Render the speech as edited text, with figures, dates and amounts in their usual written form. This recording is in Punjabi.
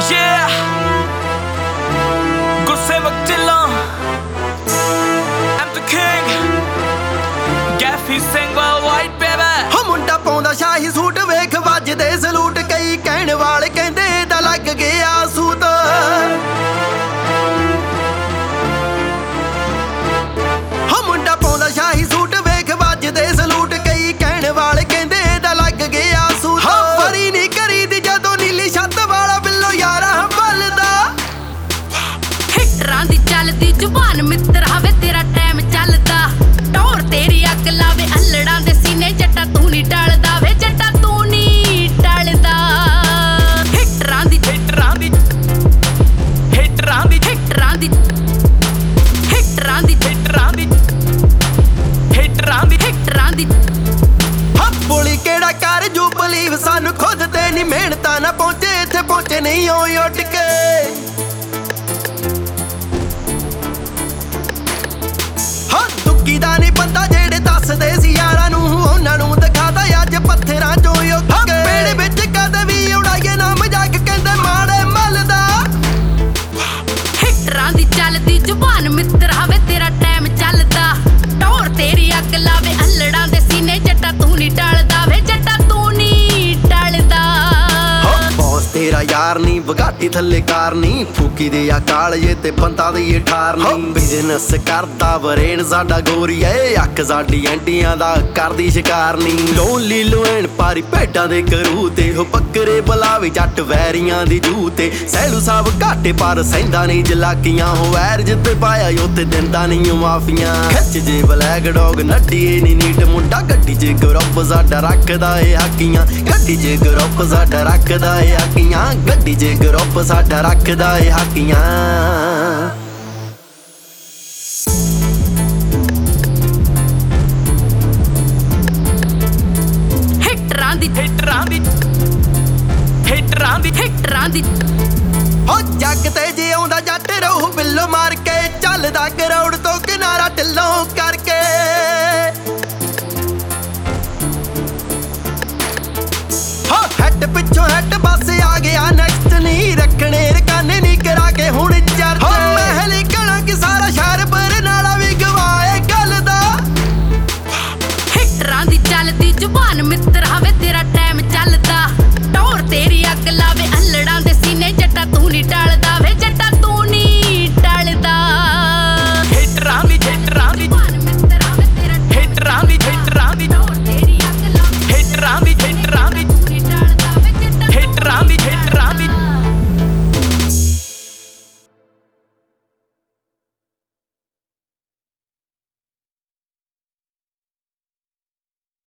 Yeah, Gursewak Dhillon, I'm the king, Gaffy Singh worldwide baby। ਹੋ ਮੁੰਡਾ ਪਾਉਂਦਾ ਸ਼ਾਹੀ ਸੂਟ ਵੇਖ ਵੱਜਦੇ ਸਲੂਟ, ਕਈ ਕਹਿਣ ਵਾਲੇ ਕਹਿੰਦੇ ਦਾ ਲੱਗ ਗਿਆ ਸੂਤ। ਹੋ ਮੁੰਡਾ ਪਾਉਂਦਾ ਸ਼ਾਹੀ ਸੂਟ ਵੇਖ ਵੱਜਦੇ ਸਲੂਟ, ਕਈ ਕਹਿਣ ਵਾਲੇ ਕਹਿੰਦੇ ਦਾ ਲੱਗ ਗਿਆ ਸੂਤ। ਫਰੀ ਨਹੀਂ ਕਰੀਦੀ ਜਦੋਂ ਨੀਲੀ ਛੱਤ ਵਾਲਾ ਬਿੱਲੋ ਯਾਰਾਂ ਬਲਦਾ। ਹਿੱਟਰਾਂ ਦੀ ਚੱਲਦੀ ਜ਼ੁਬਾਨ ਮਿੱਤਰ ਹਵੇ ਤੇਰਾ ਟਾਈਮ ਚੱਲਦਾ। ਟੌਰ ਤੇਰੀ ਅੱਗ ਲਾਵੇ ਅਲੜਾਂ ਦੇ ਸੀਨੇ, ਜੱਟਾ ਤੂੰ ਨਹੀਂ ਟਲਦਾ ਵੇ ਜੱਟਾ ਤੂੰ ਨਹੀਂ ਟਲਦਾ। ਹਿੱਟਰਾਂ ਦੀ ਹਿੱਟਰਾਂ ਦੀ ਹਿੱਟਰਾਂ ਦੀ ਹਿੱਟਰਾਂ ਦੀ ਹਿੱਟਰਾਂ ਦੀ ਹਿੱਟਰਾਂ ਦੀ ਹਿੱਟਰਾਂ ਦੀ ਹਿੱਟਰਾਂ ਦੀ ਬੋਲੀ ਕਿਹੜਾ ਕਰ ਜੂ ਬਲੀਵ, ਸਾਨੂੰ ਖੁਦ ਤੇ ਨਹੀਂ ਮਿਹਨਤਾਂ ਨਾ ਪਹੁੰਚੇ, ਇੱਥੇ ਪਹੁੰਚੇ ਨਹੀਂ ਹੋਈ ਉੱਡ ਕੇ। ਹਾਂ ਦੁੱਕੀ ਦਾ ਨਹੀਂ ਬੰਦਾ ਜਿਹੜੇ ਦੱਸਦੇ ਸੀ ਯਾਰਾਂ ਨੂੰ, ਉਹਨਾਂ ਨੂੰ ਦਿਖਾਦਾ ਅੱਜ ਪੱਥਰਾਂ ਚੋਂ ਉੱਗ ਕੇ। ਪੇੜ ਵਿੱਚ ਕਦ ਵੀ ਉਡਾਈਏ ਨਾ ਮਜ਼ਾਕ, ਕਹਿੰਦੇ ਮਾੜੇ ਮੱਲ ਦਾ। ਹਿੱਟਰਾਂ ਦੀ ਚੱਲਦੀ ਜ਼ੁਬਾਨ ਮਿੱਤਰ ਹਵੇ ਤੇਰਾ ਟਾਈਮ ਚੱਲਦਾ। ਟੌਰ ਤੇਰੀ ਅੱਗ ਲਾਵੇ ਅਲੜਾਂ ਦੇ ਸੀਨੇ, ਜੱਟਾ ਤੂੰ ਨਹੀਂ ਟਲਦਾ ਵੇ ਜੱਟਾ ਤੂੰ ਨਹੀਂ ਟਲਦਾ। ਬੌਸ ਤੇਰਾ ਯਾਰ ਨਹੀਂ ਬਗਾਟੀ ਥੱਲੇ ਕਾਰ ਨਹੀਂ, ਫੂਕੀ ਦੇ ਆ ਕਾਲਜੇ ਤੇ ਬੰਦਾ ਦੀ ਠਾਰ ਨਹੀਂ। ਬਿਜ਼ਨਸ ਕਰਦਾ ਵਰੇਣ ਸਾਡਾ ਗੋਰੀਏ, ਅੱਖ ਸਾਡੀ ਐਂਟੀਆਂ ਦਾ ਕਰਦੀ ਸ਼ਿਕਾਰ ਨਹੀਂ। ਲੋਨਲੀ ਲੋਇਣ ਪਾਰੀ ਭੇਡਾਂ ਦੇ ਕਰੂ ਤੇ, ਹੋ ਬੱਕਰੇ ਬੁਲਾਵੇ ਜੱਟ ਵੈਰੀਆਂ ਦੀ ਜੂ ਤੇ। ਸਹਿਲੂ ਸਾਹਿਬ ਘਾਟੇ ਪਰ ਸਹਿੰਦਾ ਨਹੀਂ ਜਲਾਕੀਆਂ, ਹੋ ਵੈਰ ਜਿੱਤੇ ਪਾਇਆ ਉੱਤੇ ਦਿੰਦਾ ਨਹੀਂ ਮਾਫੀਆਂ। ਖਿੱਚ ਜੇ ਬਲੈਕ ਡੌਗ ਨੱਡੀਏ ਨੀ ਨੀਟ ਮੁੰਡਾ, ਗੱਡੀ 'ਚ ਗਰੁੱਪ ਸਾਡਾ ਰੱਖਦਾ ਏ ਹਾਕੀਆਂ। ਗੱਡੀ 'ਚ ਗਰੁੱਪ ਸਾਡਾ ਰੱਖਦਾ ਏ ਹਾਕੀਆਂ, ਗੱਡੀ 'ਚ ਗਰੁੱਪ ਸਾਡਾ ਰੱਖਦਾ ਏ ਹਾਕੀਆਂ। ਹਿੱਟਰਾਂ ਦੀ ਹਿੱਟਰਾਂ ਦੀ ਹਿੱਟਰਾਂ ਦੀ ਹਿੱਟਰਾਂ ਦੀ ਹੋ ਜੱਗ ਤੇ ਜੇ ਆਉਂਦਾ ਜੱਟ ਰਹੂ ਬਿੱਲੋ ਮਾਰ ਕੇ, ਚੱਲਦਾ ਕਰੋੜ ਤੋਂ ਕਿਨਾਰਾ ਢਿੱਲੋਂ ਕਰਕੇ। ਹੋ ਹੈਡ ਪਿੱਛੋਂ ਹੈਡ